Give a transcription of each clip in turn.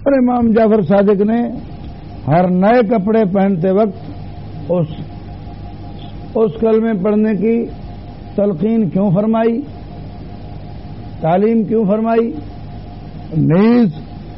اور امام جعفر صادق نے ہر نئے کپڑے پہنتے وقت اس کلمے پڑھنے کی تلقین کیوں فرمائی، تعلیم کیوں فرمائی؟ نیز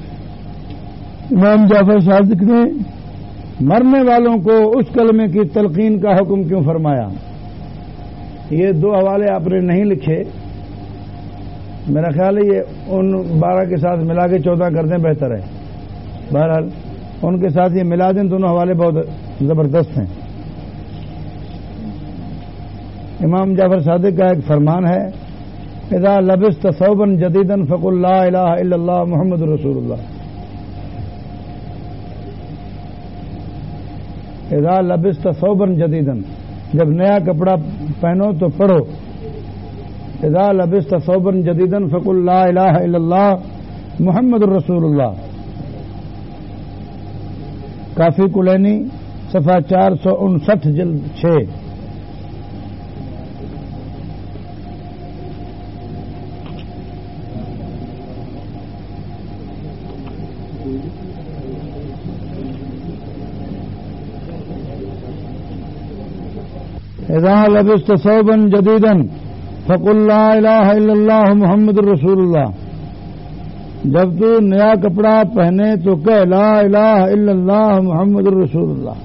امام جعفر صادق نے مرنے والوں کو اس کلمے کی تلقین کا حکم کیوں فرمایا؟ یہ دو حوالے آپ نے نہیں لکھے، میرا خیال ہے یہ ان 12 کے ساتھ ملا کے 14 کر دیں بہتر ہے. بہرحال ان کے ساتھ یہ ملا دیں، دونوں حوالے بہت زبردست ہیں. امام جعفر صادق کا ایک فرمان ہے، اذا لبست ثوبا جدیدا فقل لا الہ الا اللہ محمد رسول اللہ. اذا لبست ثوبا جدیدا، جب نیا کپڑا پہنو تو پڑھو اذا لبست ثوبا جدیدا فقل لا الہ الا اللہ محمد رسول اللہ. کافی کلینی صفحہ 459 جلد 6. اذا لبست ثوبا جديدا فقل لا الہ الا اللہ محمد رسول اللہ. جب تو نیا کپڑا پہنے تو کہہ لا الہ الا اللہ محمد رسول اللہ.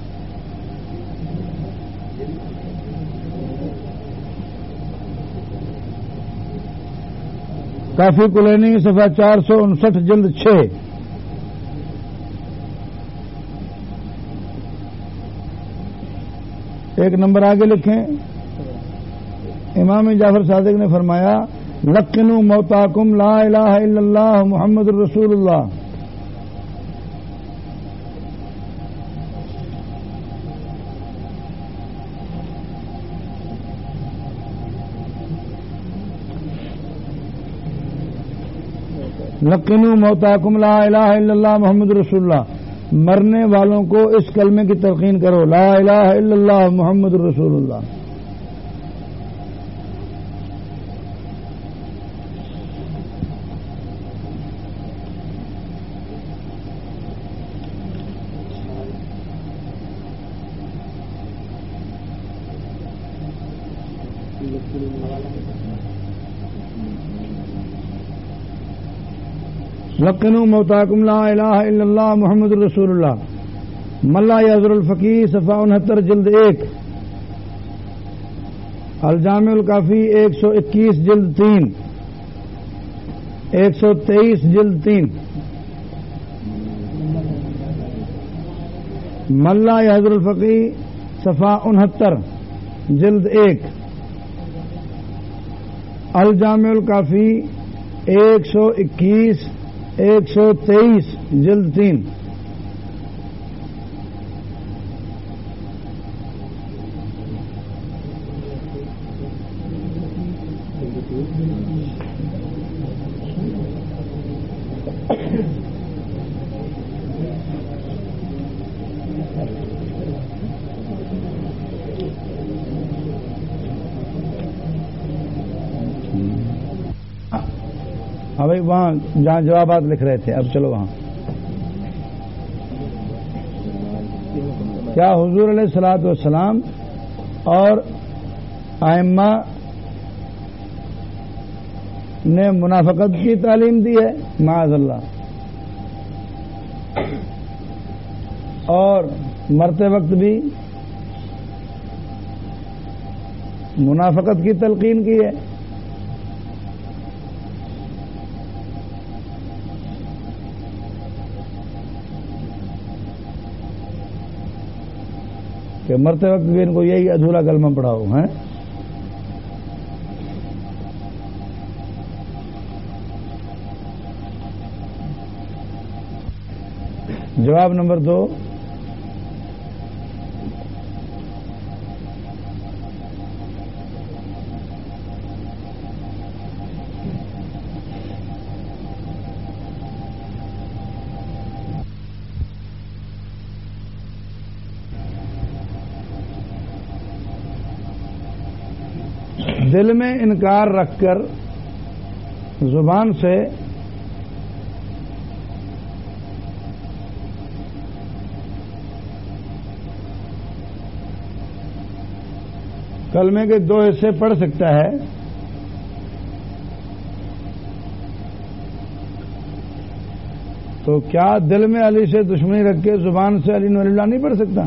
کافی کلینی صفحہ 459 جلد 6. ایک نمبر آگے لکھیں. امام جعفر صادق نے فرمایا لقنوا موتاکم لا الہ الا اللہ محمد رسول اللہ. لقنوا موتاکم لا الہ الا اللہ محمد رسول اللہ. مرنے والوں کو اس کلمے کی تلقین کرو، لا الہ الا اللہ محمد رسول اللہ. لقنوا موتاکم لا الہ الا اللہ محمد رسول اللہ. ملا یحضر الفقیہ صفحہ 69 جلد 1. الجامع الکافی 121 جلد 3، 123 جلد 3. ملا یحضر الفقیہ صفحہ 69 جلد 1. الجامع الکافی 121 123 جلد 3. ہاں بھائی، وہاں جہاں جوابات لکھ رہے تھے اب چلو وہاں. کیا حضور علیہ الصلوۃ والسلام اور ائمہ نے منافقت کی تعلیم دی ہے؟ معاذ اللہ. اور مرتے وقت بھی منافقت کی تلقین کی ہے. کہ مرتے وقت بھی ان کو یہی ادھورا کلمہ پڑھاؤ ہیں. جواب نمبر 2. دل میں انکار رکھ کر، زبان سے کلمے کے دو حصے پڑھ سکتا ہے، تو کیا دل میں علی سے دشمنی رکھ کے زبان سے علی ولی اللہ نہیں پڑھ سکتا؟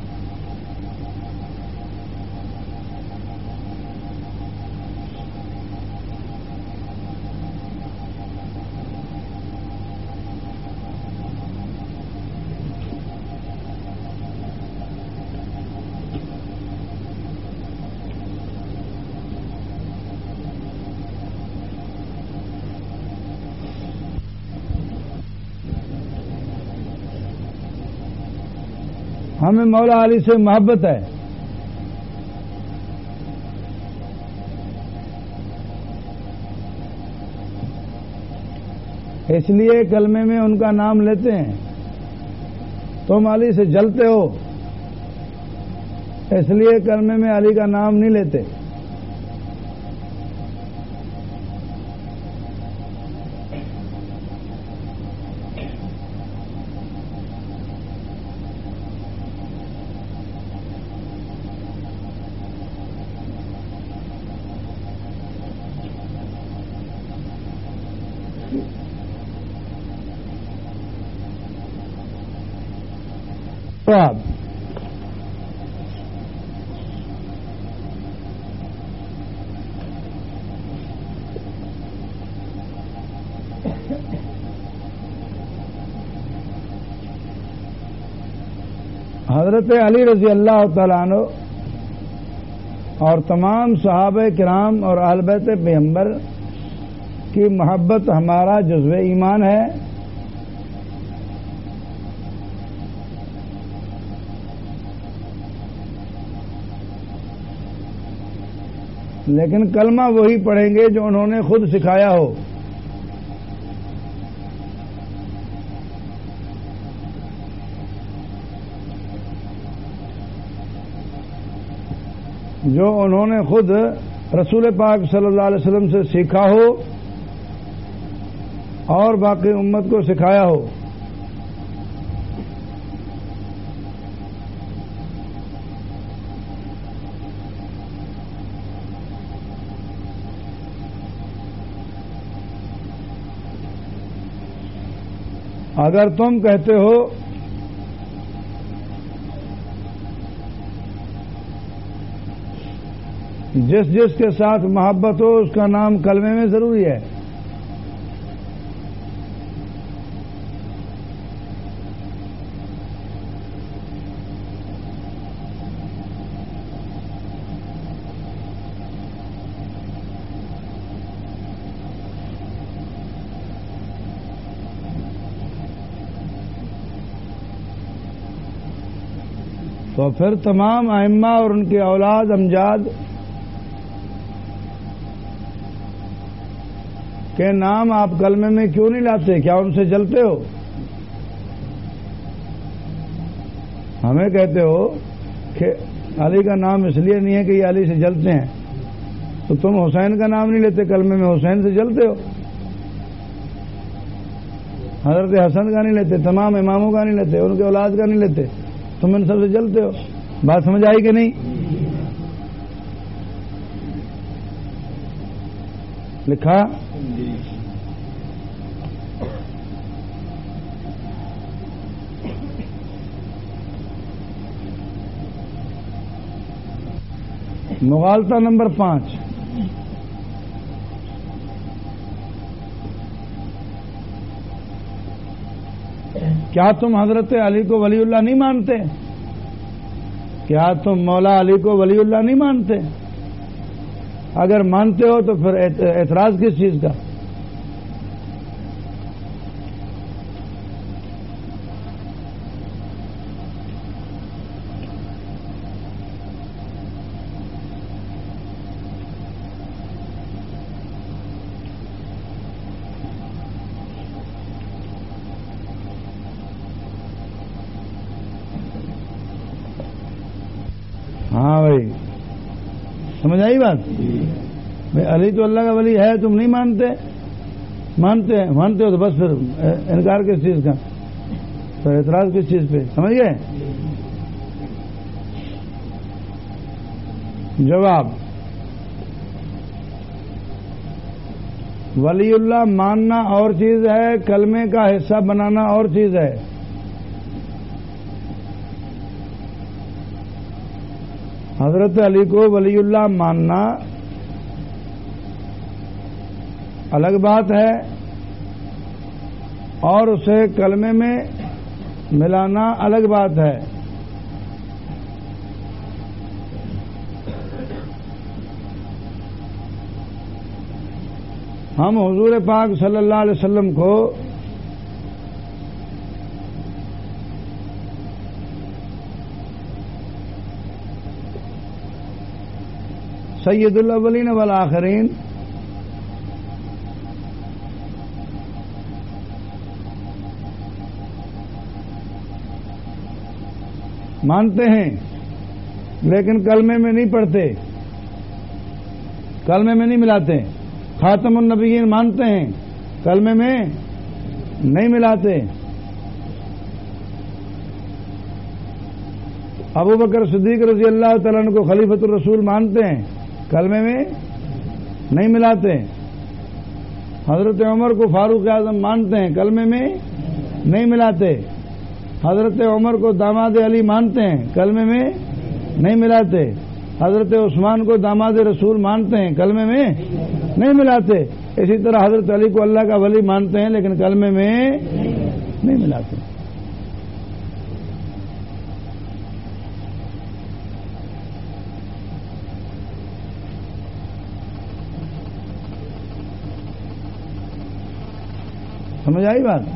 ہمیں مولا علی سے محبت ہے، اس لیے کلمے میں ان کا نام لیتے ہیں۔ تم علی سے جلتے ہو، اس لیے کلمے میں علی کا نام نہیں لیتے۔ جواب: حضرت علی رضی اللہ تعالیٰ عنہ اور تمام صحابہ کرام اور اہل بیت پیغمبر کی محبت ہمارا جزو ایمان ہے، لیکن کلمہ وہی پڑھیں گے جو انہوں نے خود سکھایا ہو۔ جو انہوں نے خود رسول پاک صلی اللہ علیہ وسلم سے سیکھا ہو اور باقی امت کو سکھایا ہو۔ اگر تم کہتے ہو جس جس کے ساتھ محبت ہو اس کا نام کلمے میں ضروری ہے، تو پھر تمام ائمہ اور ان کے اولاد امجاد کے نام آپ کلمے میں کیوں نہیں لاتے؟ کیا ان سے جلتے ہو؟ ہمیں کہتے ہو کہ علی کا نام اس لیے نہیں ہے کہ یہ علی سے جلتے ہیں، تو تم حسین کا نام نہیں لیتے کلمے میں، حسین سے جلتے ہو۔ حضرت حسن کا نہیں لیتے، تمام اماموں کا نہیں لیتے، ان کے اولاد کا نہیں لیتے، تم ان سب سے جلتے ہو۔ بات سمجھ آئی کہ نہیں؟ لکھا مغالطہ نمبر 5، کیا تم حضرت علی کو ولی اللہ نہیں مانتے؟ کیا تم مولا علی کو ولی اللہ نہیں مانتے؟ اگر مانتے ہو تو پھر اعتراض کس چیز کا؟ ہاں بھائی، سمجھ آئی بات؟ بھائی علی تو اللہ کا ولی ہے، تم نہیں مانتے؟ مانتے ہو تو بس پھر انکار کس چیز کا، پھر اعتراض کس چیز پہ؟ سمجھ گئے؟ جواب، ولی اللہ ماننا اور چیز ہے، کلمے کا حصہ بنانا اور چیز ہے۔ حضرت علی کو ولی اللہ ماننا الگ بات ہے اور اسے کلمے میں ملانا الگ بات ہے۔ ہم حضور پاک صلی اللہ علیہ وسلم کو سید الاولین والآخرین مانتے ہیں، لیکن کلمے میں نہیں پڑھتے، کلمے میں نہیں ملاتے۔ خاتم النبیین مانتے ہیں، کلمے میں نہیں ملاتے۔ ابو بکر صدیق رضی اللہ تعالیٰ عنہ کو خلیفۃ الرسول مانتے ہیں، کلمے میں نہیں ملاتے۔ حضرت عمر کو فاروق اعظم مانتے ہیں، کلمے میں نہیں ملاتے۔ حضرت عمر کو داماد علی مانتے ہیں، کلمے میں نہیں ملاتے۔ حضرت عثمان کو داماد رسول مانتے ہیں، کلمے میں نہیں ملاتے۔ اسی طرح حضرت علی کو اللہ کا ولی مانتے ہیں، لیکن کلمے میں نہیں ملاتے۔ سمجھ آئی بات؟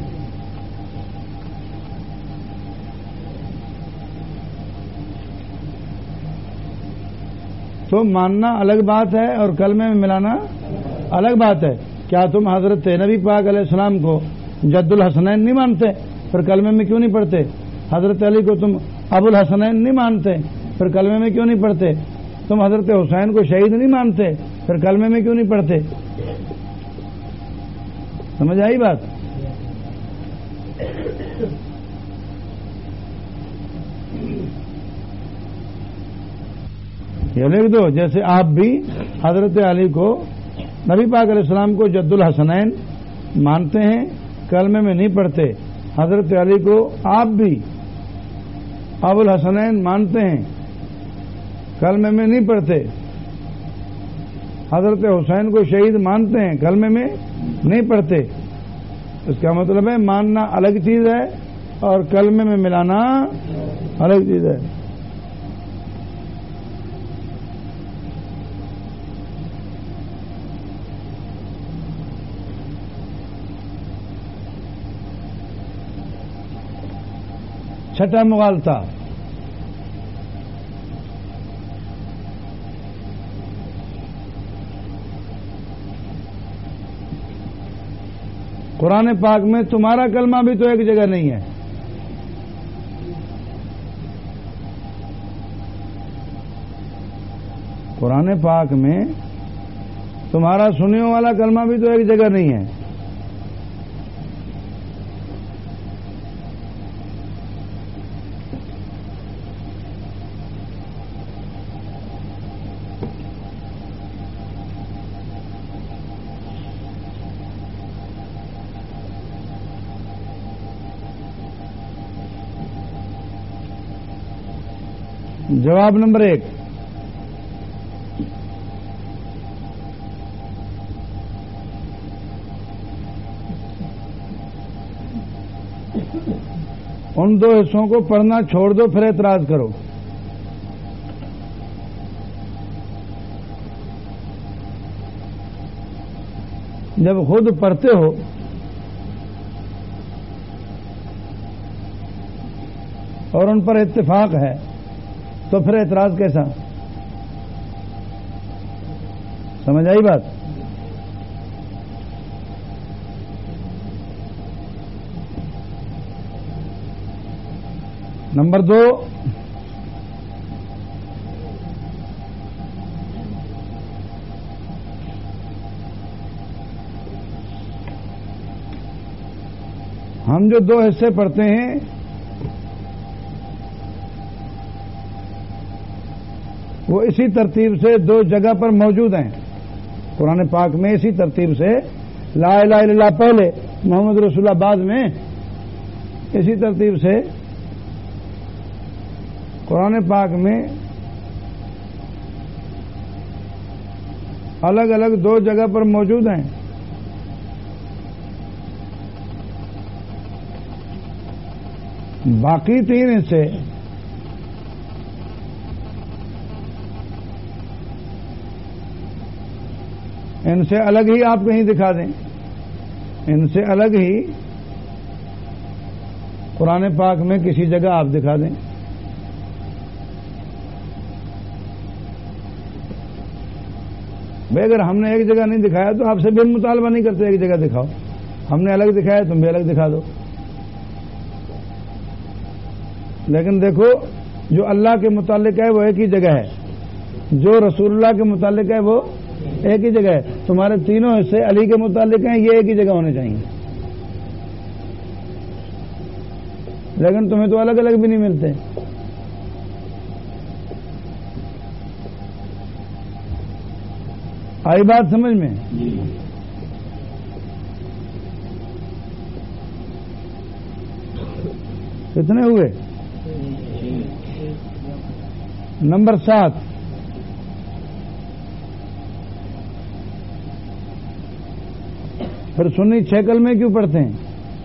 تو ماننا الگ بات ہے اور کلمے میں ملانا الگ بات ہے۔ کیا تم حضرت نبی پاک علیہ السلام کو جد الحسنین نہیں مانتے؟ پھر کلمے میں کیوں نہیں پڑھتے؟ حضرت علی کو تم ابو الحسنین نہیں مانتے؟ پھر کلمے میں کیوں نہیں پڑھتے؟ تم حضرت حسین کو شہید نہیں مانتے؟ پھر کلمے میں کیوں نہیں پڑھتے؟ سمجھ آئی بات؟ یہ لکھ دو، جیسے آپ بھی حضرت علی کو نبی پاک علیہ السلام کو جد الحسنین مانتے ہیں، کلمے میں نہیں پڑھتے۔ حضرت علی کو آپ بھی ابو الحسنین مانتے ہیں، کلمے میں نہیں پڑھتے۔ حضرت حسین کو شہید مانتے ہیں، کلمے میں نہیں پڑھتے۔ اس کا مطلب ہے ماننا الگ چیز ہے اور کلمے میں ملانا الگ چیز ہے۔ چھٹا مغالطہ، قرآن پاک میں تمہارا کلمہ بھی تو ایک جگہ نہیں ہے۔ قرآن پاک میں تمہارا سننے والا کلمہ بھی تو ایک جگہ نہیں ہے۔ جواب نمبر 1، ان دو حصوں کو پڑھنا چھوڑ دو، پھر اعتراض کرو۔ جب خود پڑھتے ہو اور ان پر اتفاق ہے تو پھر اعتراض کیسا؟ سمجھ آئی بات؟ نمبر 2، ہم جو 2 حصے پڑھتے ہیں وہ اسی ترتیب سے دو جگہ پر موجود ہیں قرآن پاک میں، اسی ترتیب سے لا الہ الا اللہ پہلے، محمد رسول اللہ بعد میں، اسی ترتیب سے قرآن پاک میں الگ الگ دو جگہ پر موجود ہیں۔ باقی تین حصے ان سے الگ ہی آپ کہیں دکھا دیں، ان سے الگ ہی قرآن پاک میں کسی جگہ آپ دکھا دیں۔ بھائی اگر ہم نے ایک جگہ نہیں دکھایا تو آپ سے بھی مطالبہ نہیں کرتے ایک جگہ دکھاؤ، ہم نے الگ دکھایا تم بھی الگ دکھا دو۔ لیکن دیکھو جو اللہ کے متعلق ہے وہ ایک ہی جگہ ہے، جو رسول اللہ کے متعلق ہے وہ ایک ہی جگہ ہے۔ تمہارے تینوں حصے علی کے متعلق ہیں، یہ ایک ہی جگہ ہونے چاہیے، لیکن تمہیں تو الگ الگ بھی نہیں ملتے۔ آئی بات سمجھ میں؟ کتنے ہوئے؟ نمبر 7، پھر سنی 6 کلمے کیوں پڑھتے ہیں؟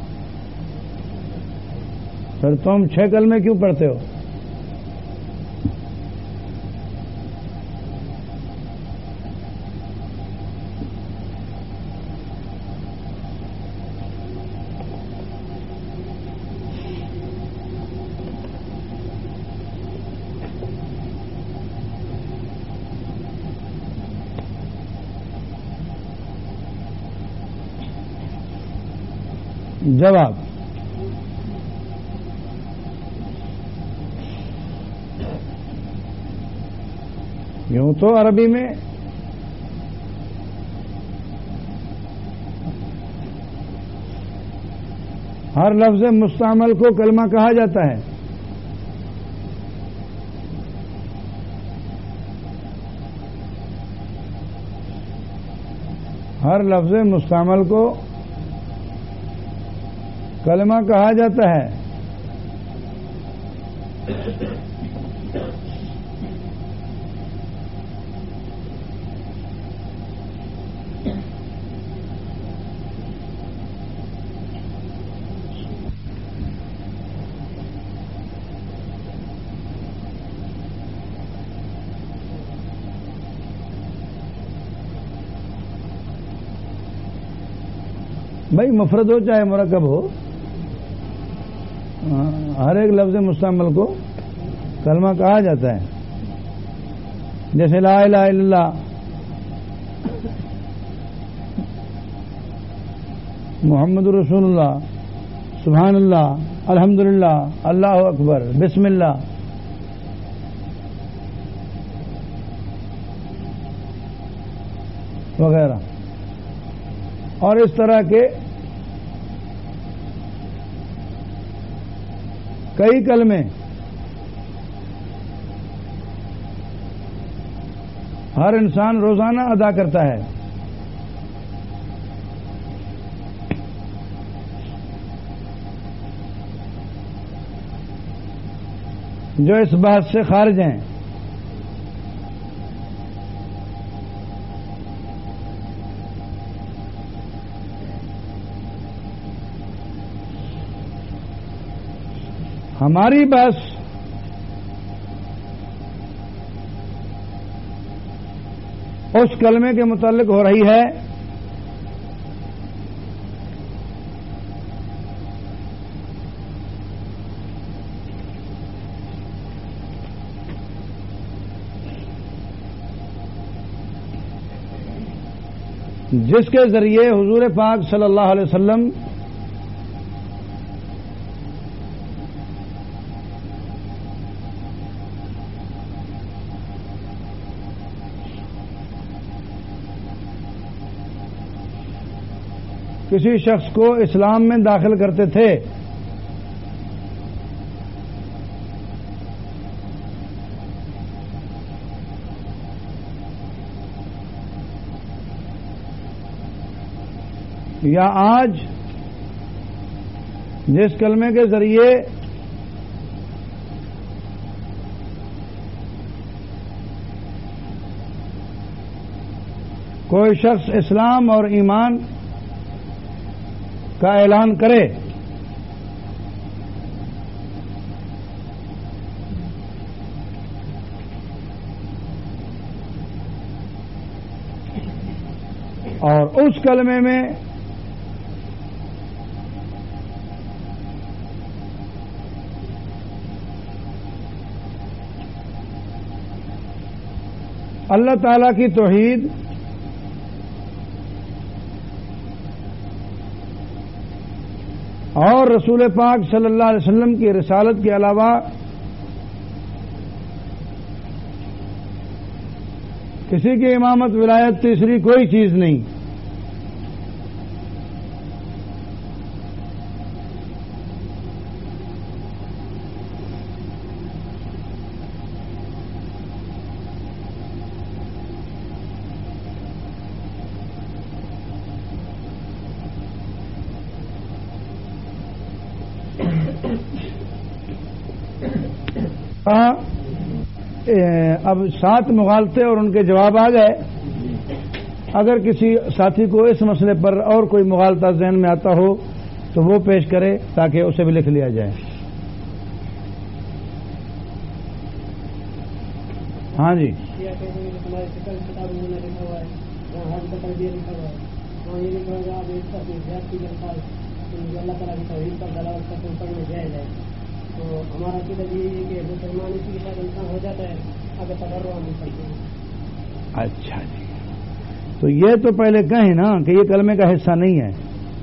پھر تم 6 کلمے کیوں پڑھتے ہو؟ جواب، یوں تو عربی میں ہر لفظ مستعمل کو کلمہ کہا جاتا ہے، ہر لفظ مستعمل کو کلمہ کہا جاتا ہے۔ بھائی مفرد ہو چاہے مرکب ہو، ہر ایک لفظ مستعمل کو کلمہ کہا جاتا ہے۔ جیسے لا الہ الا اللہ، محمد رسول اللہ، سبحان اللہ، الحمدللہ، اللہ اکبر، بسم اللہ، وغیرہ، اور اس طرح کے کئی کلمے ہر انسان روزانہ ادا کرتا ہے۔ جو اس بات سے خارج ہیں۔ ہماری بات اس کلمے کے متعلق ہو رہی ہے جس کے ذریعے حضور پاک صلی اللہ علیہ وسلم کسی شخص کو اسلام میں داخل کرتے تھے۔ یا آج جس کلمے کے ذریعے کوئی شخص اسلام اور ایمان کا اعلان کرے اور اس کلمے میں اللہ تعالی کی توحید اور رسول پاک صلی اللہ علیہ وسلم کی رسالت کے علاوہ کسی کی امامت ولایت تیسری کوئی چیز نہیں. اب 7 مغالطے اور ان کے جواب آ گئے. اگر کسی ساتھی کو اس مسئلے پر اور کوئی مغالطہ ذہن میں آتا ہو تو وہ پیش کرے تاکہ اسے بھی لکھ لیا جائے. ہاں جی. تو ہمارا عقیدہ یہ ہے کہ مسلمان اسی کے ساتھ انسان ہو جاتا ہے اگر تبرع ہم کرتے ہیں. اچھا جی. تو یہ تو پہلے کہیں نا کہ یہ کلمے کا حصہ نہیں ہے.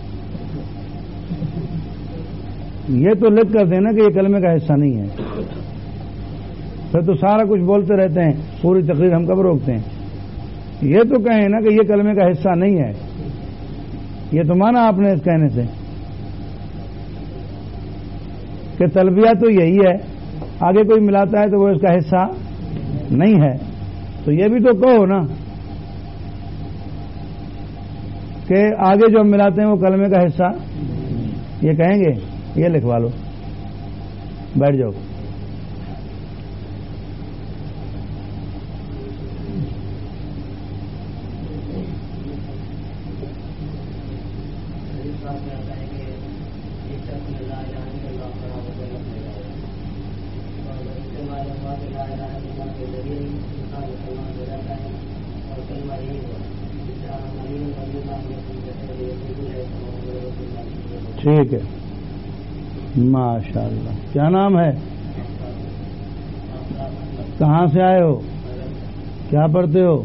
یہ تو لکھ کر دینا کہ یہ کلمے کا حصہ نہیں ہے. پھر تو سارا کچھ بولتے رہتے ہیں, پوری تقریر ہم کب روکتے ہیں. یہ تو کہیں نا کہ یہ کلمے کا حصہ نہیں ہے. یہ تو مانا آپ نے اس کہنے سے کہ تلبیہ تو یہی ہے, آگے کوئی ملاتا ہے تو وہ اس کا حصہ نہیں ہے. تو یہ بھی تو کہو نا کہ آگے جو ہم ملاتے ہیں وہ کلمے کا حصہ. یہ کہیں گے, یہ لکھوا لو, بیٹھ جاؤ. ٹھیک ہے, ماشاء اللہ. کیا نام ہے, کہاں سے آئے ہو, کیا پڑھتے ہو؟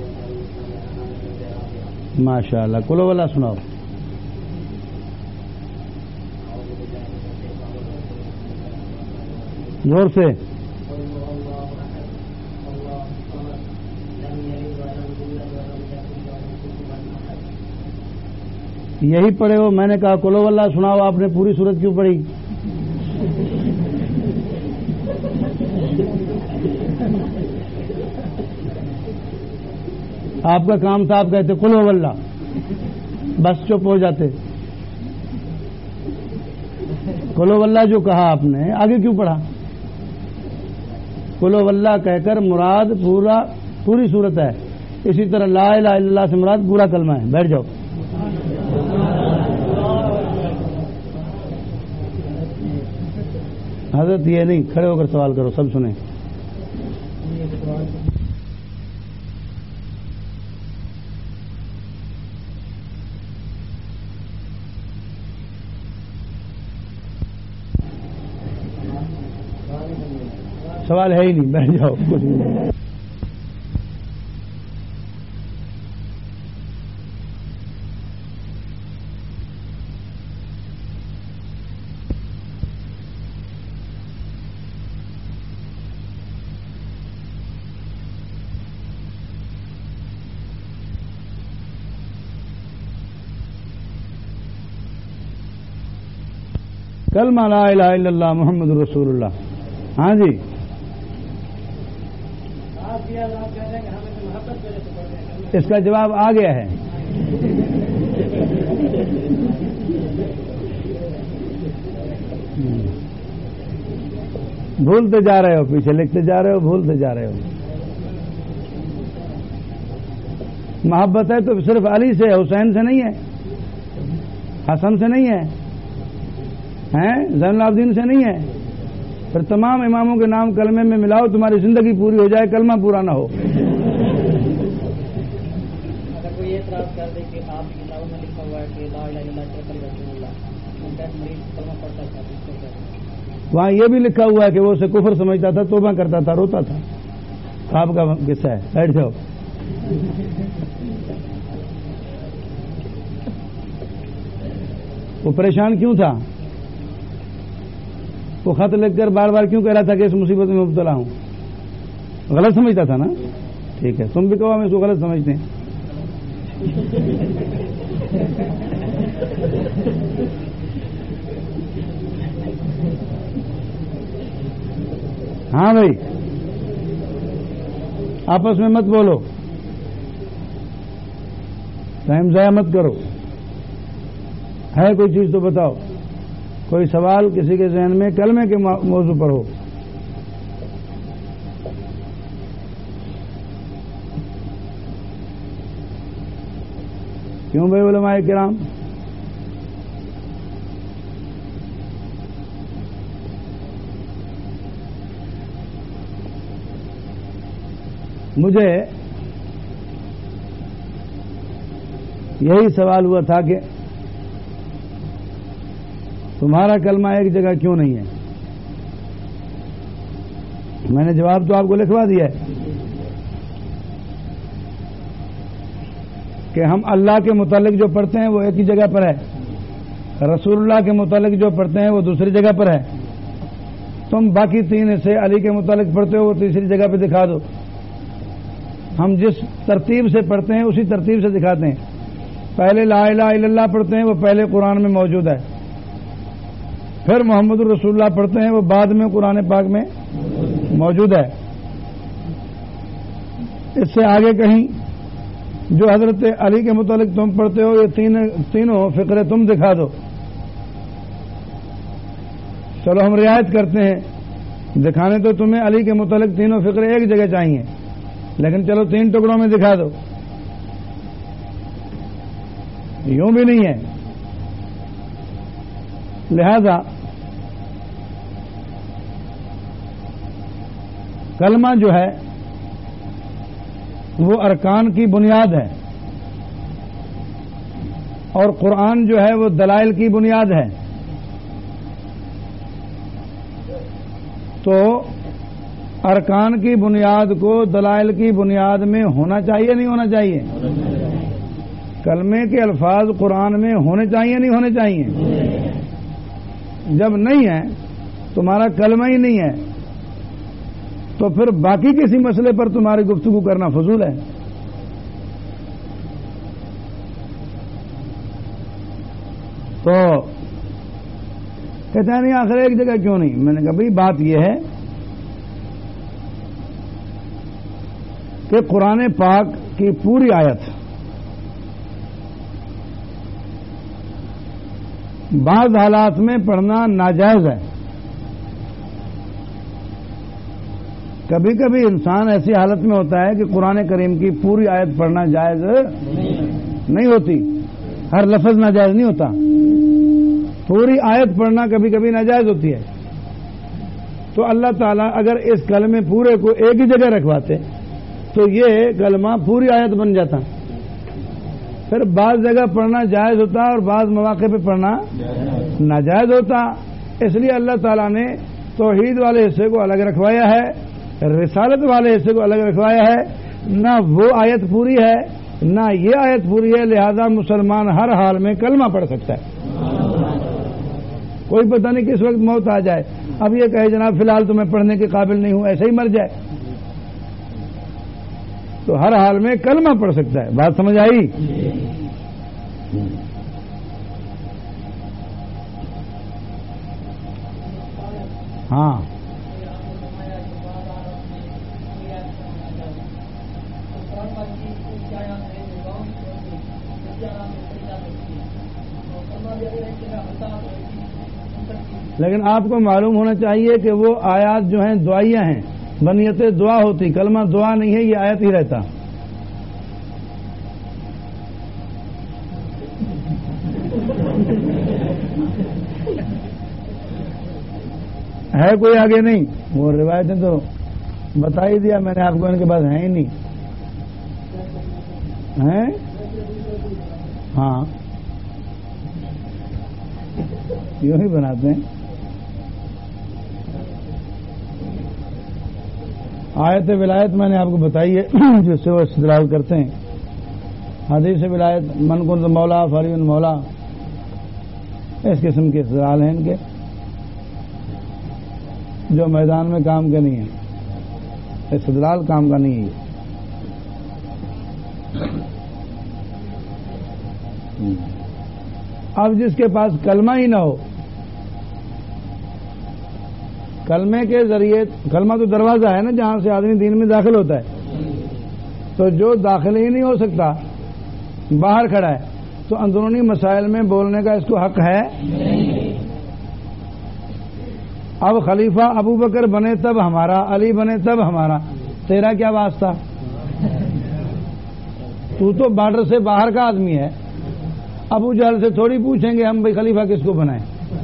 ماشاء اللہ. کلو والا سناؤ. زور سے. یہی پڑھے ہو. میں نے کہا کلو واللہ سناؤ, آپ نے پوری سورت کیوں پڑھی؟ آپ کا کام تھا, آپ کہتے کلو واللہ, بس چپ ہو جاتے. کلو واللہ جو کہا آپ نے, آگے کیوں پڑھا؟ کلو واللہ کہہ کر مراد پوری سورت ہے. اسی طرح لا الہ الا اللہ سے مراد پورا کلمہ ہے. بیٹھ جاؤ. حضرت یہ نہیں, کھڑے ہو کر سوال کرو, سب سنیں. سوال ہے ہی نہیں, بیٹھ جاؤ. کچھ نہیں. کلمہ لا الہ الا اللہ محمد رسول اللہ. ہاں جی. اس کا جواب آ گیا ہے. بھولتے جا رہے ہو، پیچھے لکھتے جا رہے ہو، بھولتے جا رہے ہو. محبت ہے تو صرف علی سے، حسین سے نہیں ہے، حسن سے نہیں ہے، زین العابدین سے نہیں ہے. پھر تمام اماموں کے نام کلمے میں ملاؤ، تمہاری زندگی پوری ہو جائے، کلمہ پورا نہ ہو. اگر کوئی اعتراض کر دے کہ آپ کی کتابوں میں لکھا ہوا ہے کہ لا الہ الا اللہ محمد رسول اللہ، مریض کلمہ پڑھتا ہے، وہاں یہ بھی لکھا ہوا ہے کہ وہ اسے کفر سمجھتا تھا، توبہ کرتا تھا، روتا تھا. آپ کا قصہ ہے، بیٹھ جاؤ. وہ پریشان کیوں تھا؟ وہ خط لکھ کر بار بار کیوں کہہ رہا تھا کہ اس مصیبت میں مبتلا ہوں؟ غلط سمجھتا تھا نا. ٹھیک ہے، تم بھی کہو ہم اس کو غلط سمجھتے ہیں. ہاں بھائی، آپس میں مت بولو، ٹائم ضائع مت کرو. ہے کوئی چیز تو بتاؤ، کوئی سوال کسی کے ذہن میں کلمے کے موضوع پر ہو. کیوں بھائی علماء کرام؟ مجھے یہی سوال ہوا تھا کہ تمہارا کلمہ ایک جگہ کیوں نہیں ہے؟ میں نے جواب تو آپ کو لکھوا دیا ہے کہ ہم اللہ کے متعلق جو پڑھتے ہیں وہ ایک ہی جگہ پر ہے، رسول اللہ کے متعلق جو پڑھتے ہیں وہ دوسری جگہ پر ہے. تم باقی تین حصے علی کے متعلق پڑھتے ہو وہ تیسری جگہ پہ دکھا دو. ہم جس ترتیب سے پڑھتے ہیں اسی ترتیب سے دکھاتے ہیں. پہلے لا الہ الا اللہ پڑھتے ہیں، وہ پہلے قرآن میں موجود ہے. پھر محمد الرسول اللہ پڑھتے ہیں، وہ بعد میں قرآن پاک میں موجود ہے. اس سے آگے کہیں جو حضرت علی کے متعلق تم پڑھتے ہو یہ تینوں فقرے تم دکھا دو. چلو ہم رعایت کرتے ہیں، دکھانے تو تمہیں علی کے متعلق تینوں فقرے ایک جگہ چاہیے، لیکن چلو 3 ٹکڑوں میں دکھا دو. یوں بھی نہیں ہے. لہذا کلمہ جو ہے وہ ارکان کی بنیاد ہے، اور قرآن جو ہے وہ دلائل کی بنیاد ہے. تو ارکان کی بنیاد کو دلائل کی بنیاد میں ہونا چاہیے نہیں ہونا چاہیے؟ کلمے کے الفاظ قرآن میں ہونے چاہیے نہیں ہونے چاہیے؟ جب نہیں ہے، تمہارا کلمہ ہی نہیں ہے، تو پھر باقی کسی مسئلے پر تمہاری گفتگو کرنا فضول ہے. تو کہتے ہیں نہیں آخر ایک جگہ کیوں نہیں؟ میں نے کہا بھائی بات یہ ہے کہ قرآن پاک کی پوری آیت بعض حالات میں پڑھنا ناجائز ہے. کبھی کبھی انسان ایسی حالت میں ہوتا ہے کہ قرآن کریم کی پوری آیت پڑھنا جائز نہیں ہوتی. ہر لفظ ناجائز نہیں ہوتا، پوری آیت پڑھنا کبھی کبھی ناجائز ہوتی ہے. تو اللہ تعالیٰ اگر اس کلمے پورے کو ایک ہی جگہ رکھواتے تو یہ کلمہ پوری آیت بن جاتا. پھر بعض جگہ پڑھنا جائز ہوتا اور بعض مواقع پہ پڑھنا ناجائز ہوتا. اس لیے اللہ تعالیٰ نے توحید والے حصے کو الگ رکھوایا ہے، رسالت والے حصے کو الگ رکھوایا ہے. نہ وہ آیت پوری ہے نہ یہ آیت پوری ہے، لہذا مسلمان ہر حال میں کلمہ پڑھ سکتا ہے. کوئی پتہ نہیں کس وقت موت آ جائے، اب یہ کہے جناب فی الحال تو میں پڑھنے کے قابل نہیں ہوں، ایسے ہی مر جائے، تو ہر حال میں کلمہ پڑھ سکتا ہے. بات سمجھ آئی؟ ہاں لیکن آپ کو معلوم ہونا چاہیے کہ وہ آیات جو ہیں دعائیہ ہیں، بنیت دعا ہوتی، کلمہ دعا نہیں ہے، یہ آیت ہی رہتا۔ ہے کوئی آگے نہیں؟ وہ روایتیں تو بتا ہی دیا میں نے آپ کو، ان کے پاس ہیں ہی نہیں ہیں۔ ہاں یوں ہی بناتے ہیں۔ آیت ولایت میں نے آپ کو بتائی ہے جس سے وہ استدلال کرتے ہیں۔ حدیث ولایت من کنت مولا فعلی مولا، اس قسم کے استدلال ہیں ان کے، جو میدان میں کام کے نہیں ہے، استدلال کام کا نہیں ہے۔ اب جس کے پاس کلمہ ہی نہ ہو، کلمے کے ذریعے، کلمہ تو دروازہ ہے نا جہاں سے آدمی دین میں داخل ہوتا ہے، تو جو داخل ہی نہیں ہو سکتا، باہر کھڑا ہے، تو اندرونی مسائل میں بولنے کا اس کو حق ہے۔ اب خلیفہ ابو بکر بنے تب ہمارا، علی بنے تب ہمارا، تیرا کیا واسطہ؟ تو بارڈر سے باہر کا آدمی ہے، ابو جہل سے تھوڑی پوچھیں گے ہم بھائی خلیفہ کس کو بنائیں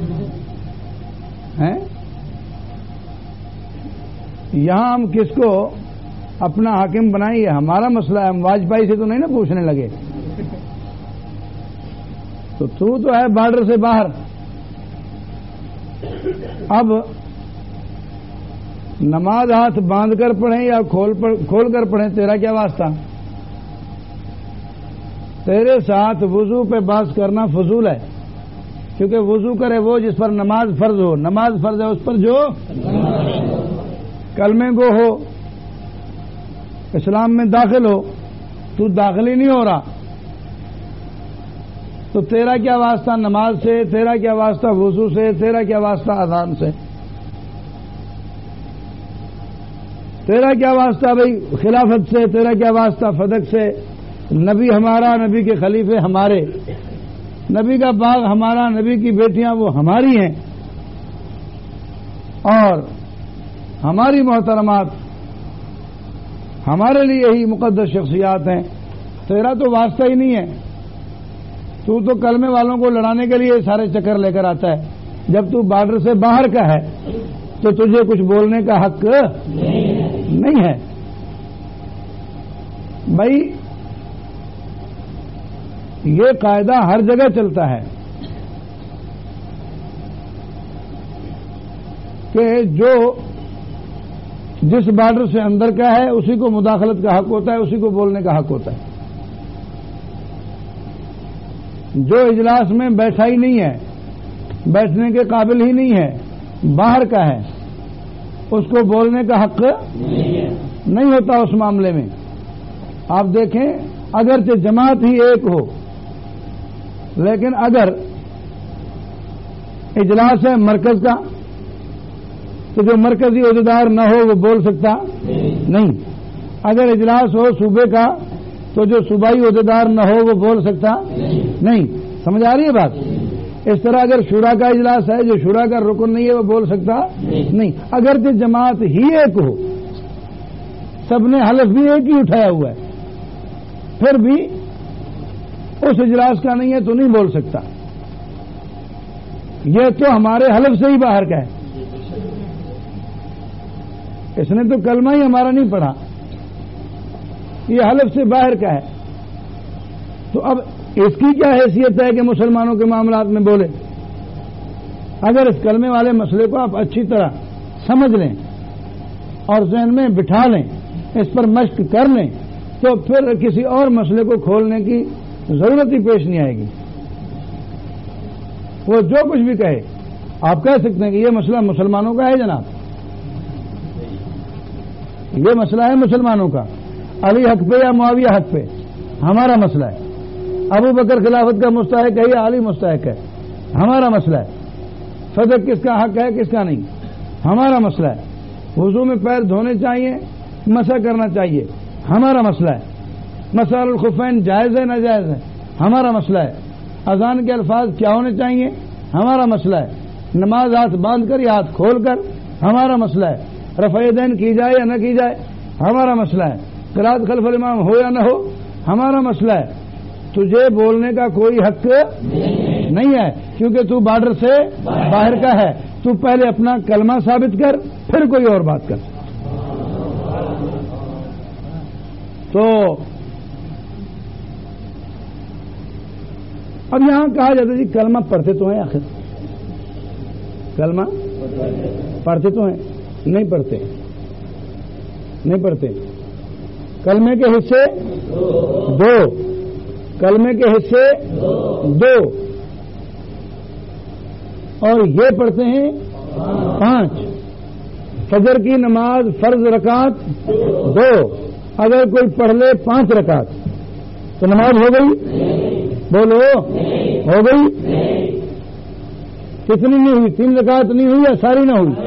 ہیں؟ یہاں ہم کس کو اپنا حاکم بنائیں، ہمارا مسئلہ ہے، ہم واجپئی سے تو نہیں نا پوچھنے لگے۔ تو ہے بارڈر سے باہر۔ اب نماز ہاتھ باندھ کر پڑھیں یا کھول کر پڑھیں، تیرا کیا واسطہ؟ تیرے ساتھ وضو پہ بحث کرنا فضول ہے، کیونکہ وضو کرے وہ جس پر نماز فرض ہو، نماز فرض ہے اس پر جو کلمے گو ہو، اسلام میں داخل ہو، تو داخل ہی نہیں ہو رہا، تو تیرا کیا واسطہ نماز سے، تیرا کیا واسطہ وضو سے، تیرا کیا واسطہ اذان سے، تیرا کیا واسطہ بھائی خلافت سے، تیرا کیا واسطہ فدق سے؟ نبی ہمارا، نبی کے خلیفے ہمارے، نبی کا باغ ہمارا، نبی کی بیٹیاں وہ ہماری ہیں، اور ہماری محترمات ہمارے لیے ہی مقدس شخصیات ہیں، تیرا تو واسطہ ہی نہیں ہے۔ تو کلمے والوں کو لڑانے کے لیے سارے چکر لے کر آتا ہے، جب تو بارڈر سے باہر کا ہے تو تجھے کچھ بولنے کا حق نہیں ہے۔ بھائی یہ قاعدہ ہر جگہ چلتا ہے کہ جو جس بارڈر سے اندر کا ہے اسی کو مداخلت کا حق ہوتا ہے، اسی کو بولنے کا حق ہوتا ہے۔ جو اجلاس میں بیٹھا ہی نہیں ہے، بیٹھنے کے قابل ہی نہیں ہے، باہر کا ہے، اس کو بولنے کا حق نہیں ہوتا اس معاملے میں۔ آپ دیکھیں اگرچہ جماعت ہی ایک ہو، لیکن اگر اجلاس ہے مرکز کا تو جو مرکزی عہدیدار نہ ہو وہ بول سکتا نہیں، اگر اجلاس ہو صوبے کا تو جو صوبائی عہدیدار نہ ہو وہ بول سکتا نہیں۔ سمجھ آ رہی ہے بات؟ اس طرح اگر شورا کا اجلاس ہے، جو شورا کا رکن نہیں ہے وہ بول سکتا نہیں، اگرچہ جماعت ہی ایک ہو، سب نے حلف بھی ایک ہی اٹھایا ہوا ہے، پھر بھی اس اجلاس کا نہیں ہے تو نہیں بول سکتا۔ یہ تو ہمارے حلف سے ہی باہر کا ہے، اس نے تو کلمہ ہی ہمارا نہیں پڑھا، یہ حلف سے باہر کا ہے، تو اب اس کی کیا حیثیت ہے کہ مسلمانوں کے معاملات میں بولے؟ اگر اس کلمے والے مسئلے کو آپ اچھی طرح سمجھ لیں اور ذہن میں بٹھا لیں، اس پر مشق کر لیں، تو پھر کسی اور مسئلے کو کھولنے کی ضرورت ہی پیش نہیں آئے گی۔ وہ جو کچھ بھی کہے آپ کہہ سکتے ہیں کہ یہ مسئلہ مسلمانوں کا ہے جناب، یہ مسئلہ ہے مسلمانوں کا، علی حق پہ یا معاویہ حق پہ، ہمارا مسئلہ ہے۔ ابو بکر خلافت کا مستحق ہے یا علی مستحق ہے، ہمارا مسئلہ ہے۔ فدق کس کا حق ہے کس کا نہیں، ہمارا مسئلہ ہے۔ وضو میں پیر دھونے چاہیے، مسح کرنا چاہیے، ہمارا مسئلہ ہے۔ مسح الخفین جائز ہے ناجائز ہے، ہمارا مسئلہ ہے۔ اذان کے الفاظ کیا ہونے چاہیے، ہمارا مسئلہ ہے۔ نماز ہاتھ باندھ کر یا ہاتھ کھول کر ہمارا مسئلہ ہے، رفع یدین کی جائے یا نہ کی جائے ہمارا مسئلہ ہے، قرات خلف الامام ہو یا نہ ہو ہمارا مسئلہ ہے، تجھے بولنے کا کوئی حق نہیں ہے کیونکہ تو بارڈر سے باہر کا ہے، تو پہلے اپنا کلمہ ثابت کر پھر کوئی اور بات کر۔ تو اب یہاں کہا جاتا ہے جی کلمہ پڑھتے تو ہیں، آخر کلمہ پڑھتے تو ہیں، نہیں پڑھتے کلمے کے حصے دو، کلمے کے حصے دو، اور یہ پڑھتے ہیں 5۔ فجر کی نماز فرض رکعت 2، اگر کوئی پڑھ لے 5 رکعت تو نماز ہو گئی؟ بولو ہو گئی؟ کتنی نہیں ہوئی؟ 3 رکعت نہیں ہوئی یا ساری نہ ہوئی؟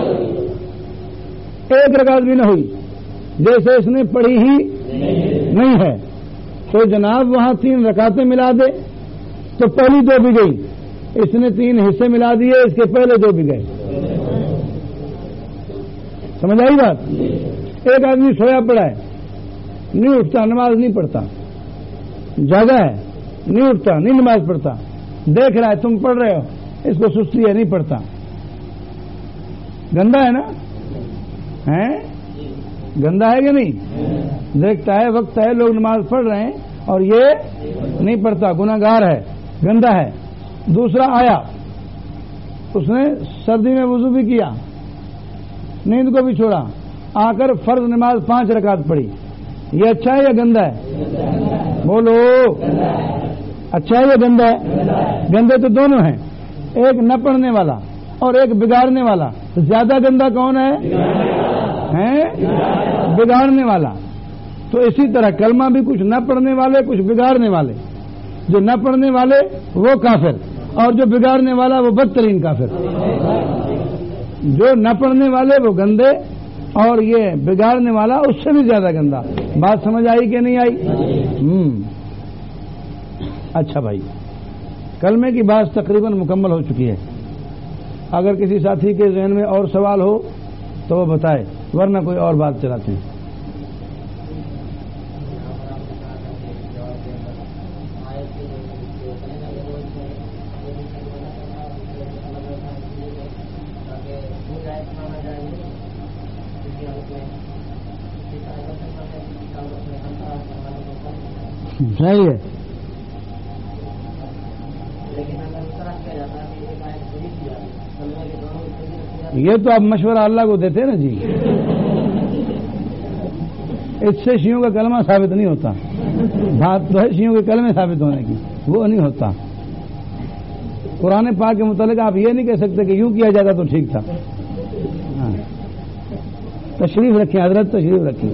1 رکعت بھی نہ ہوئی، جیسے اس نے پڑھی ہی نہیں ہے۔ تو جناب وہاں 3 رکعتیں ملا دے تو پہلی 2 بھی گئی، اس نے 3 حصے ملا دیے، اس کے پہلے 2 بھی گئے۔ سمجھ آئی بات؟ ایک آدمی سویا پڑا ہے، نہیں اٹھتا، نماز نہیں پڑھتا، جاگا ہے نہیں اٹھتا، نہیں نماز پڑھتا، دیکھ رہا ہے تم پڑھ رہے ہو، اس کو سستی ہے نہیں پڑھتا، گندا ہے نا؟ گندا ہے کہ نہیں؟ دیکھتا ہے، وقت ہے، لوگ نماز پڑھ رہے ہیں اور یہ نہیں پڑھتا، گناہگار ہے، گندا ہے۔ دوسرا آیا، اس نے سردی میں وضو بھی کیا، نیند کو بھی چھوڑا، آ کر فرض نماز 5 رکعت پڑھی، یہ اچھا ہے یا گندا ہے؟ بولو اچھا ہے یا گندا ہے؟ گندے تو دونوں ہیں، ایک نہ پڑھنے والا اور ایک بگاڑنے والا، زیادہ گندا کون ہے؟ بگاڑنے والا۔ تو اسی طرح کلمہ بھی کچھ نہ پڑھنے والے، کچھ بگاڑنے والے، جو نہ پڑھنے والے وہ کافر اور جو بگاڑنے والا وہ بدترین کافر، جو نہ پڑھنے والے وہ گندے اور یہ بگاڑنے والا اس سے بھی زیادہ گندا۔ بات سمجھ آئی کہ نہیں آئی؟ اچھا بھائی، کلمے کی بات تقریباً مکمل ہو چکی ہے، اگر کسی ساتھی کے ذہن میں اور سوال ہو تو وہ بتائے، ورنہ کوئی اور بات چلاتے ہیں۔ صحیح ہے، یہ تو آپ مشورہ اللہ کو دیتے نا جی، اس سے شیعوں کا کلمہ ثابت نہیں ہوتا، بات تو ہے شیعوں کے کلمے ثابت ہونے کی، وہ نہیں ہوتا۔ قرآن پاک کے متعلق آپ یہ نہیں کہہ سکتے کہ یوں کیا جاتا تو ٹھیک تھا۔ تشریف رکھیں حضرت، تشریف رکھیں،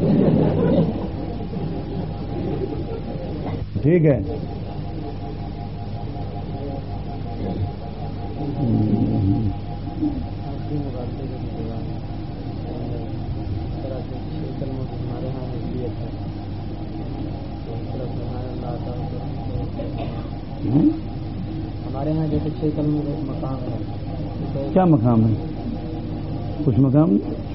ٹھیک ہے۔ ہمارے یہاں جیسے 6 کلموں کا مقام ہے، کیا مقام ہے؟ کچھ مقام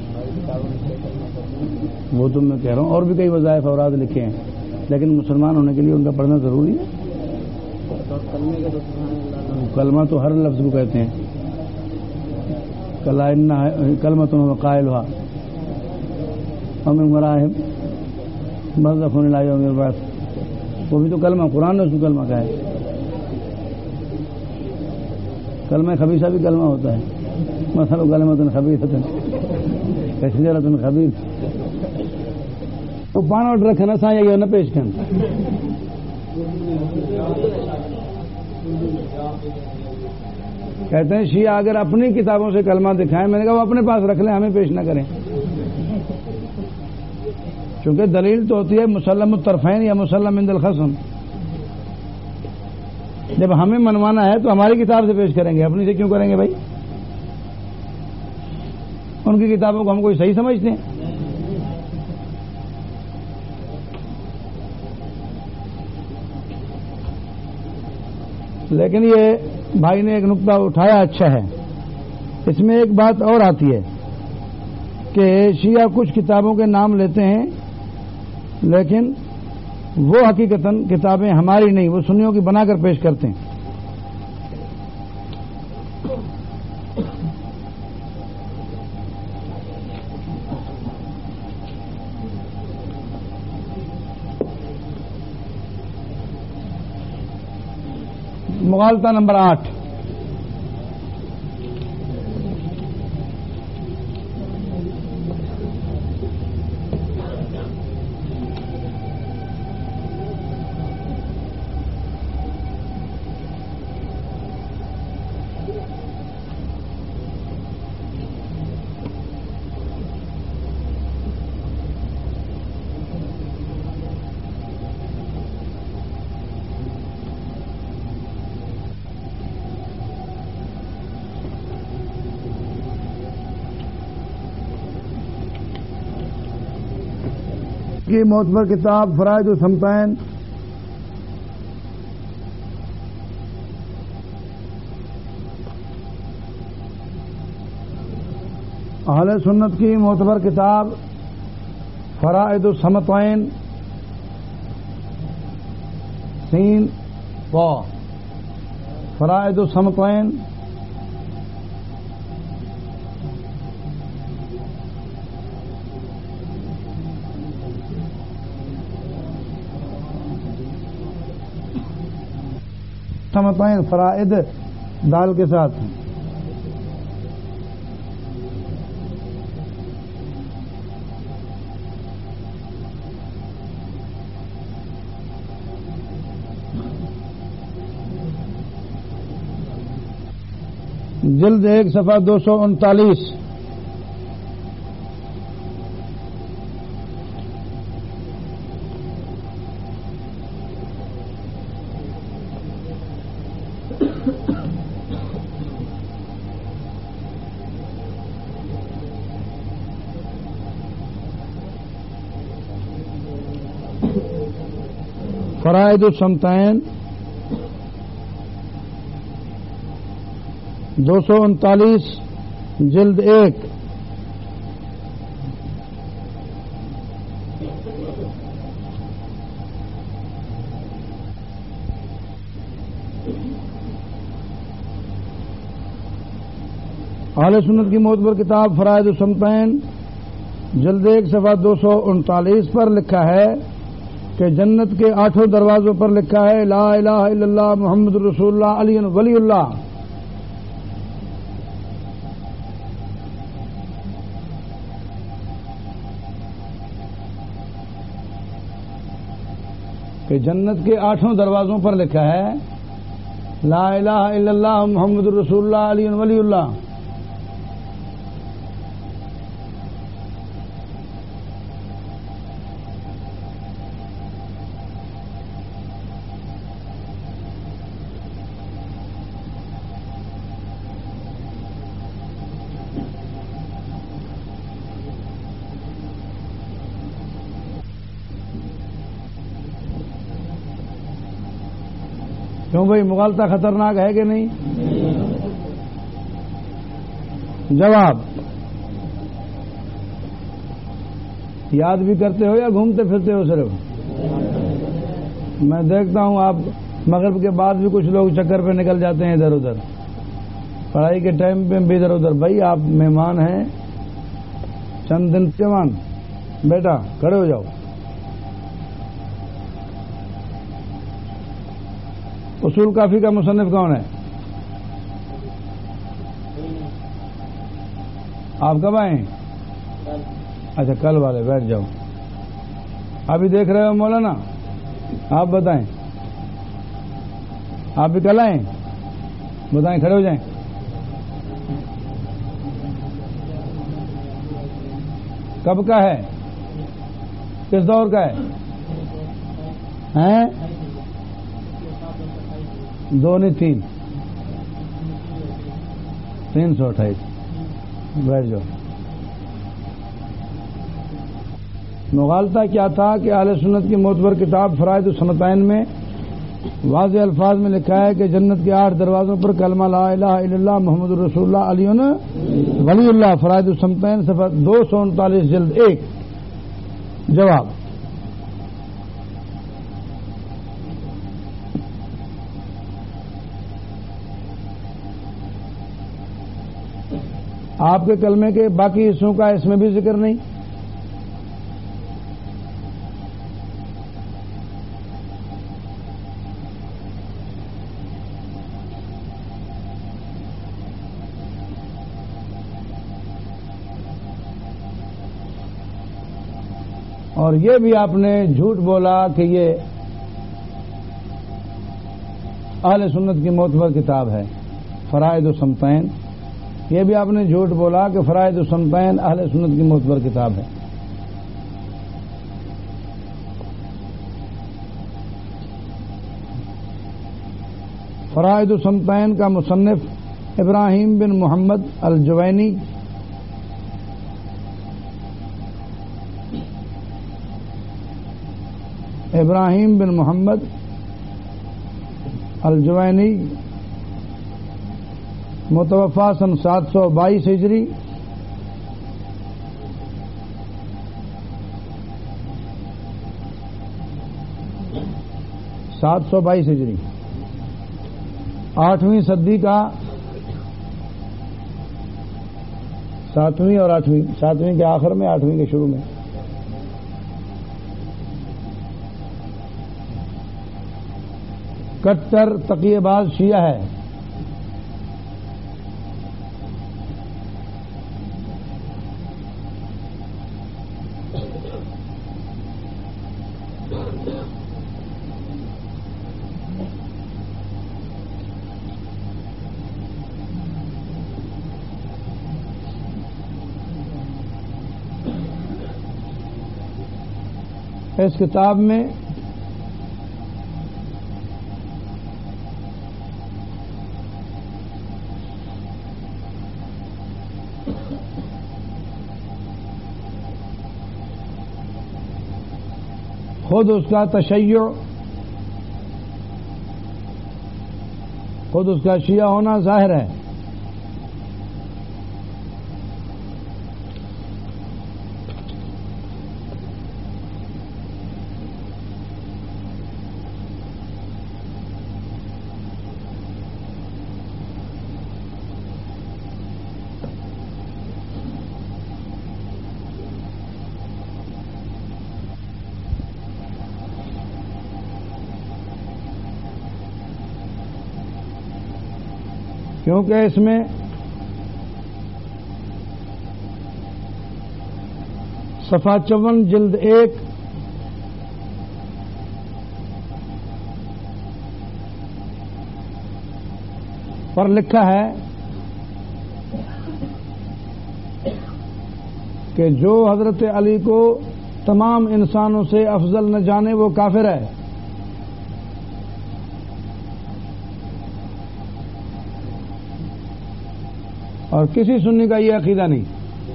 وہ تو میں کہہ رہا ہوں، اور بھی کئی وظائف اوراد لکھے ہیں، لیکن مسلمان ہونے کے لیے ان کا پڑھنا ضروری ہے۔ کلمہ تو ہر لفظ کو کہتے ہیں، کلمہ تم قائل ہوا ہمیں مراحب مذہب ہونے لائے میرے پاس، وہ بھی تو کلمہ، قرآن نے اس کو کلمہ کہا ہے۔ کلمہ خبیثہ بھی کلمہ ہوتا ہے، مثلا کلمۃ خبیثۃ کشجرۃ خبیث، تو پان اور رکھنا سا یہ نہ پیش کر۔ کہتے ہیں شیعہ اگر اپنی کتابوں سے کلمہ دکھائیں، میں نے کہا وہ اپنے پاس رکھ لیں، ہمیں پیش نہ کریں، چونکہ دلیل تو ہوتی ہے مسلم الطرفین یا مسلم عند الخصم۔ جب ہمیں منوانا ہے تو ہماری کتاب سے پیش کریں گے، اپنی سے کیوں کریں گے بھائی؟ ان کی کتابوں کو ہم کوئی صحیح سمجھتے ہیں؟ لیکن یہ بھائی نے ایک نقطہ اٹھایا، اچھا ہے، اس میں ایک بات اور آتی ہے کہ شیعہ کچھ کتابوں کے نام لیتے ہیں لیکن وہ حقیقتاً کتابیں ہماری نہیں، وہ سنیوں کی بنا کر پیش کرتے ہیں۔ مغالطہ نمبر 8، کی معتبر کتاب فرائض الصمتین، اہل سنت کی معتبر کتاب فرائض الصمتین سین و فرائض الصمتین صمتین فرائض دال کے ساتھ جلد 1 صفحہ 239۔ فرائض الصمتین 239 جلد 1۔ اہل سنت کی معتبر کتاب فرائض الصمتین جلد 1 صفحہ 239 پر لکھا ہے کہ جنت کے 8 دروازوں پر لکھا ہے لا الہ الا اللہ محمد رسول اللہ علی ولی اللہ۔ کہ جنت کے 8 دروازوں پر لکھا ہے لا الہ الا اللہ محمد رسول اللہ علی ولی اللہ۔ کیوں بھائی مغالطہ خطرناک ہے کہ نہیں؟ جواب، یاد بھی کرتے ہو یا گھومتے پھرتے ہو صرف؟ میں دیکھتا ہوں آپ مغرب کے بعد بھی کچھ لوگ چکر پہ نکل جاتے ہیں ادھر ادھر، پڑھائی کے ٹائم پہ بھی ادھر ادھر۔ بھائی آپ مہمان ہیں چند دن جوان، بیٹا کھڑے ہو جاؤ۔ اصول کافی کا مصنف کون ہے؟ آپ کب آئے؟ اچھا کل والے، بیٹھ جاؤ۔ ابھی دیکھ رہے ہو مولانا، آپ بتائیں، آپ بھی کل آئے؟ بتائیں، کھڑے ہو جائیں۔ کب کا ہے؟ کس دور کا ہے؟ ہیں 2 نہیں 3، 328۔ بیٹھ جاؤ۔ مغالطہ کیا تھا کہ اہل سنت کی معتبر کتاب فرائض الصمتین میں واضح الفاظ میں لکھا ہے کہ جنت کے 8 دروازوں پر کلمہ لا الہ الا اللہ محمد رسول اللہ علی ولی اللہ فرائض الصمتین صفحہ 239 جلد 1. جواب: آپ کے کلمے کے باقی حصوں کا اس میں بھی ذکر نہیں. اور یہ بھی آپ نے جھوٹ بولا کہ یہ اہل سنت کی معتبر کتاب ہے فرائض الصمتین. یہ بھی آپ نے جھوٹ بولا کہ فرائض الصمتین اہل سنت کی معتبر کتاب ہے. فرائض الصمتین کا مصنف ابراہیم بن محمد الجوینی ابراہیم بن محمد الجوینی متوفا سن 722 ہجری. ہجری 8ویں صدی کا 7ویں اور 8ویں 7ویں کے آخر میں 8ویں کے شروع میں. کٹر تقیہ باز شیعہ ہے. اس کتاب میں خود اس کا تشیع، خود اس کا شیعہ ہونا ظاہر ہے. کیونکہ اس میں صفحہ 54 جلد 1 پر لکھا ہے کہ جو حضرت علی کو تمام انسانوں سے افضل نہ جانے وہ کافر ہے. اور کسی سنی کا یہ عقیدہ نہیں.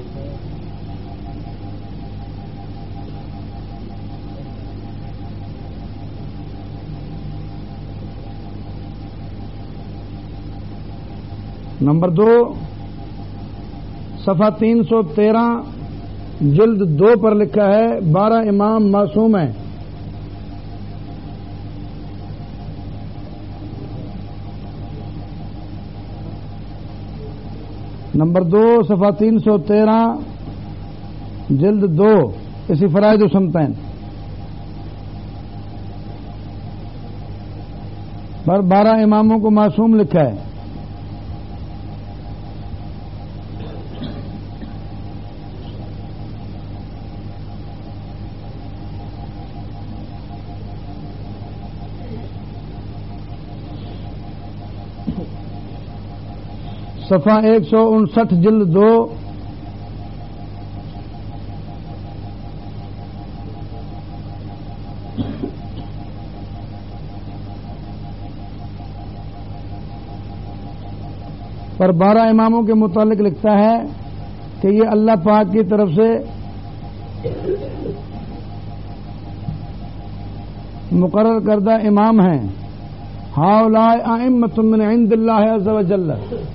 نمبر 2 صفحہ 313 جلد 2 پر لکھا ہے 12 امام معصوم ہیں. نمبر 2 صفحہ 313 جلد 2 اسی فرائض الصمتین پر 12 اماموں کو معصوم لکھا ہے. صفحہ 159 جلد 2 پر 12 اماموں کے متعلق لکھتا ہے کہ یہ اللہ پاک کی طرف سے مقرر کردہ امام ہیں ہاؤلاء ائمۃ من عند اللہ عز وجل،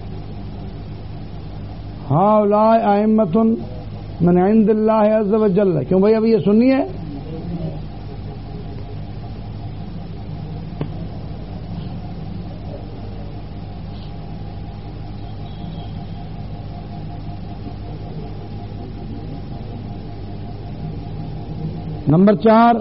ہاؤلاء ائمۃ من عند اللہ عز وجل. کیوں بھائی ابھی یہ سنی ہے؟ نمبر 4،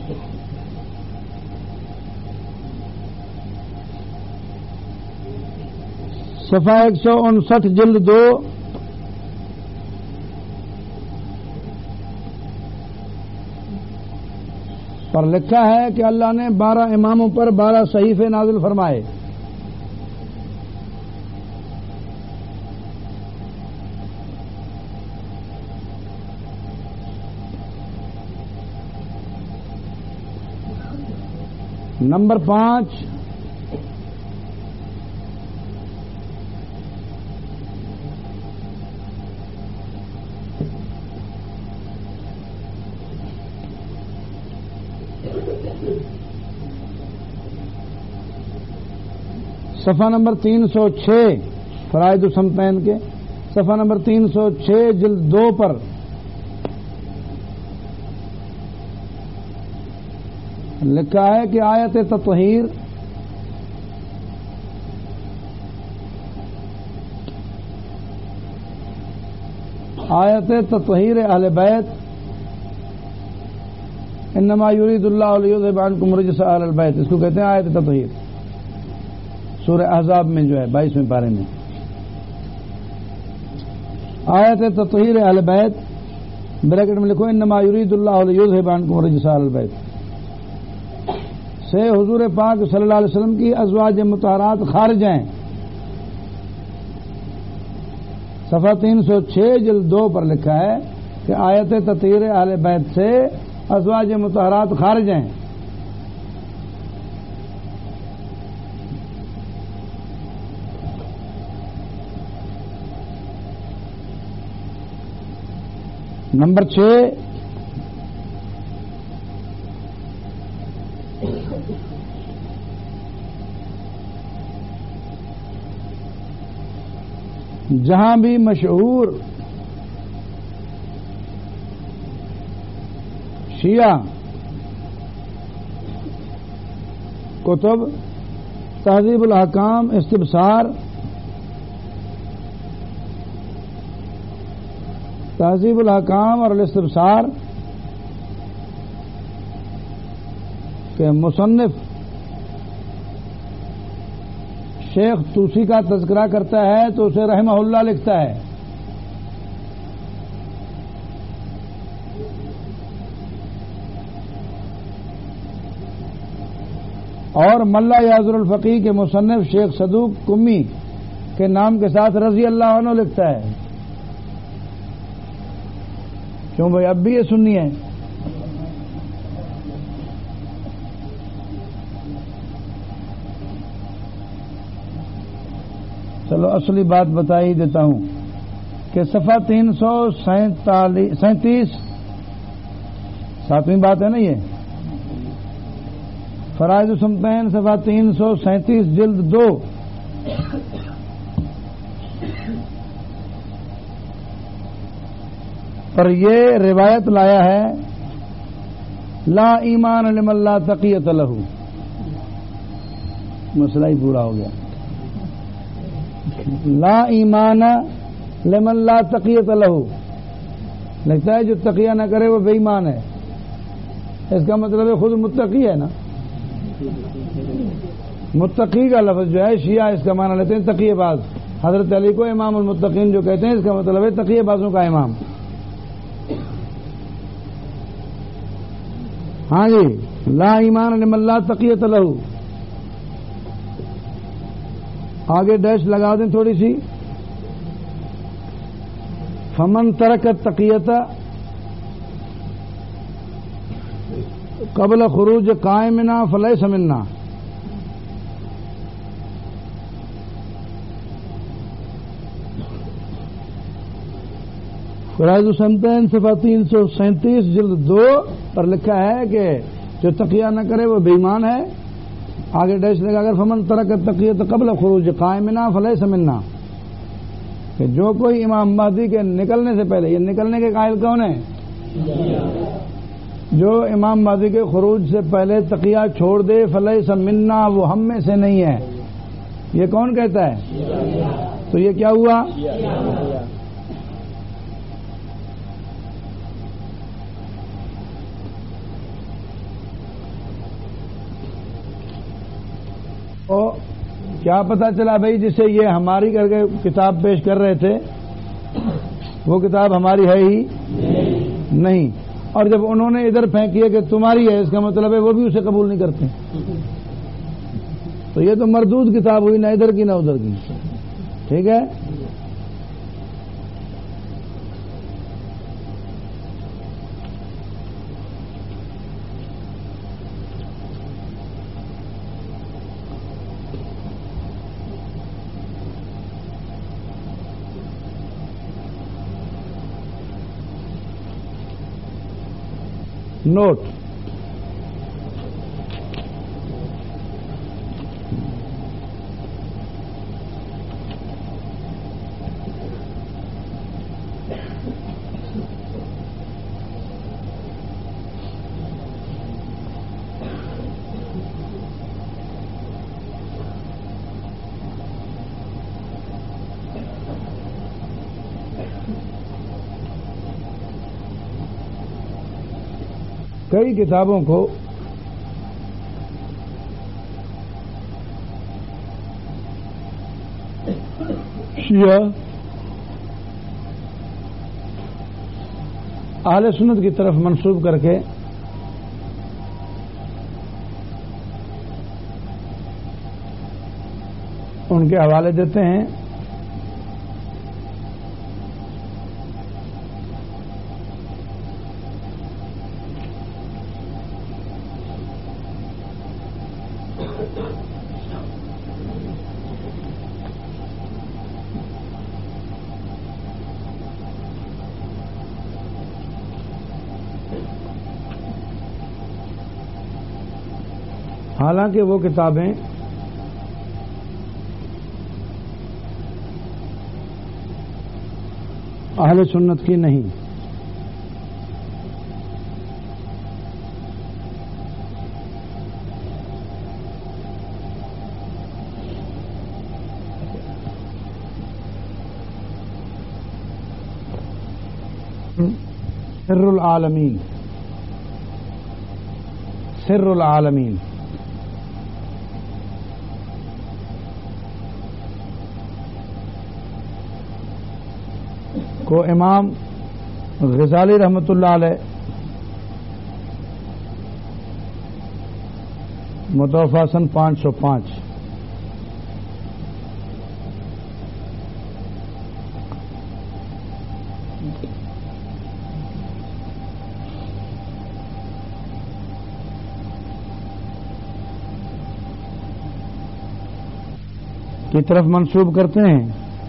صفحہ 159 جلد 2، پر لکھا ہے کہ اللہ نے 12 اماموں پر 12 صحیفے نازل فرمائے. نمبر 5، صفحہ نمبر 306 فرائض السنتین کے صفحہ نمبر 306 جلد 2 پر لکھا ہے کہ آیت تطہیر اہل بیت، انما یرید اللہ لیذھب عنکم رجس اہل البیت، اس کو کہتے ہیں آیت تطہیر. سورہ احزاب میں جو ہے 22ویں پارے میں آیت تطہیر اہل بیت، بریکٹ میں لکھو انما یرید اللہ لیذھب عنکم رجس اہل البیت، سے حضور پاک صلی اللہ علیہ وسلم کی ازواج مطہرات خارج ہیں. صفحہ 306 جلد 2 پر لکھا ہے کہ آیت تطہیر اہل بیت سے ازواج مطہرات خارج ہیں. نمبر 6، جہاں بھی مشہور شیعہ کتب تہذیب الاحکام، استبصار، تہذیب الاحکام اور الاستبصار کے مصنف شیخ طوسی کا تذکرہ کرتا ہے تو اسے رحمہ اللہ لکھتا ہے. اور ملا یاضر الفقی کے مصنف شیخ صدوق کمی کے نام کے ساتھ رضی اللہ عنہ لکھتا ہے. کیوں بھائی اب بھی یہ سنی ہے؟ چلو اصلی بات بتا ہی دیتا ہوں کہ صفحہ 337 7ویں بات ہے نا یہ، فرائض السنتین صفحہ 337 جلد 2 پر یہ روایت لایا ہے لا ایمان لمن لا تقیۃ لہ. مسئلہ ہی پورا ہو گیا. لا ایمان لمن لا تقیۃ لہ، لگتا ہے جو تقیہ نہ کرے وہ بے ایمان ہے. اس کا مطلب ہے خود متقی ہے نا. متقی کا لفظ جو ہے شیعہ اس کا معنی لیتے ہیں تقیہ باز. حضرت علی کو امام المتقین جو کہتے ہیں اس کا مطلب ہے تقیہ بازوں کا امام. ہاں جی، لا ایمان لمن لا تقیۃ لہ. آگے ڈیش لگا دیں تھوڑی سی. فمن ترک التقیۃ قبل خروج قائمنا فلیس منا. فرائض السنتین صفحہ 337 جلد 2 پر لکھا ہے کہ جو تقیہ نہ کرے وہ بے ایمان ہے. آگے ڈیش لگا اگر فمن ترک تقیت قبل خروج قائمنا فلیس منا، کہ جو کوئی امام مہدی کے نکلنے سے پہلے، یہ نکلنے کے قائل کون ہے؟ جو امام مہدی کے خروج سے پہلے تقیہ چھوڑ دے فلیس منا، وہ ہم میں سے نہیں ہے. یہ کون کہتا ہے؟ تو یہ کیا ہوا؟ تو کیا پتا چلا بھائی، جسے یہ ہماری کر کے کتاب پیش کر رہے تھے وہ کتاب ہماری ہے ہی نہیں، اور جب انہوں نے ادھر پھینکی ہے کہ تمہاری ہے، اس کا مطلب ہے وہ بھی اسے قبول نہیں کرتے. تو یہ تو مردود کتاب ہوئی، نہ ادھر کی نہ ادھر کی. ٹھیک ہے. نوٹ، کئی کتابوں کو شیعہ اہل سنت کی طرف منسوب کر کے ان کے حوالے دیتے ہیں. حالانکہ وہ کتابیں اہل سنت کی نہیں. سر العالمین، سر العالمین کو امام غزالی رحمۃ اللہ علیہ متوفی سن 505 کی طرف منسوب کرتے ہیں.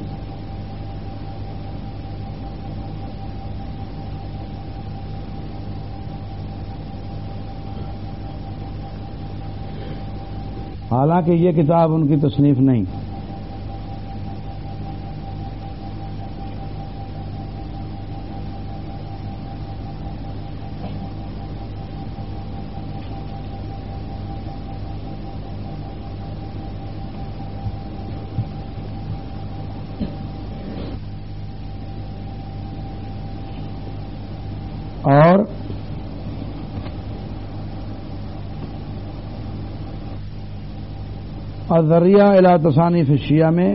حالانکہ یہ کتاب ان کی تصنیف نہیں. اور الذریعہ الی تصانیف الشیعہ میں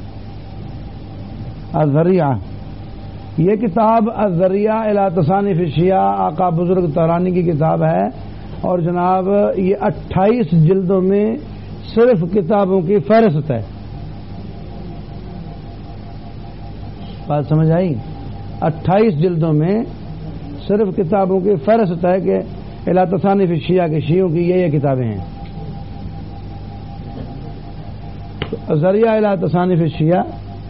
الذریعہ، یہ کتاب الذریعہ الی تصانیف الشیعہ آقا بزرگ طحرانی کی کتاب ہے، اور جناب یہ 28 جلدوں میں صرف کتابوں کی فہرست ہے. بات سمجھ آئی؟ 28 جلدوں میں صرف کتابوں کی فہرست ہے کہ الی تصانیف الشیعہ کے شیعوں کی یہ کتابیں ہیں. ذریعہ الی تصانیف الشیعہ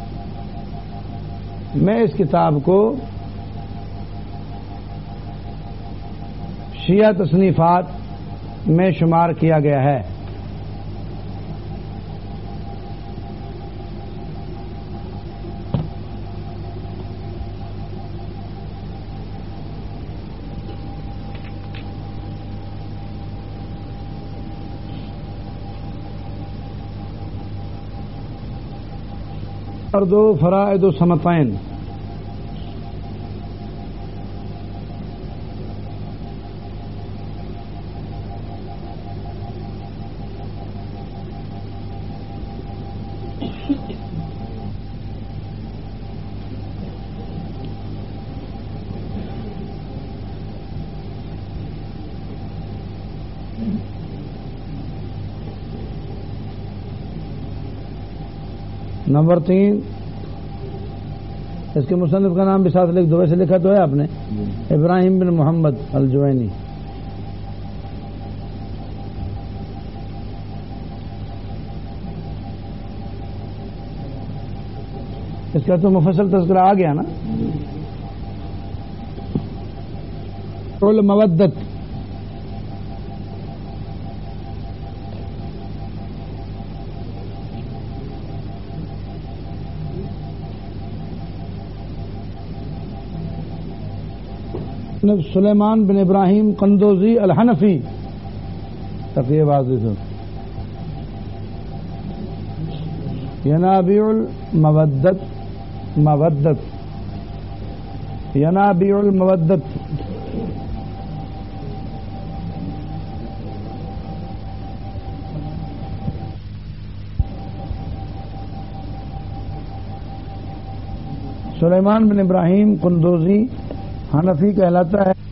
میں اس کتاب کو شیعہ تصنیفات میں شمار کیا گیا ہے. اور دو فرائض و سمتین. نمبر 3، اس کے مصنف کا نام بھی ساتھ لکھ دو. ویسے لکھا تو ہے آپ نے، ابراہیم بن محمد الجوینی. اس کا تو مفصل تذکرہ آ گیا نا. المودت، سلیمان بن ابراہیم قندوزی الحنفی. تقیہ واضح ہو. ینابیع المودت، مودت، ینابیع المودت. سلیمان بن ابراہیم قندوزی حنفی کہلاتا ہے.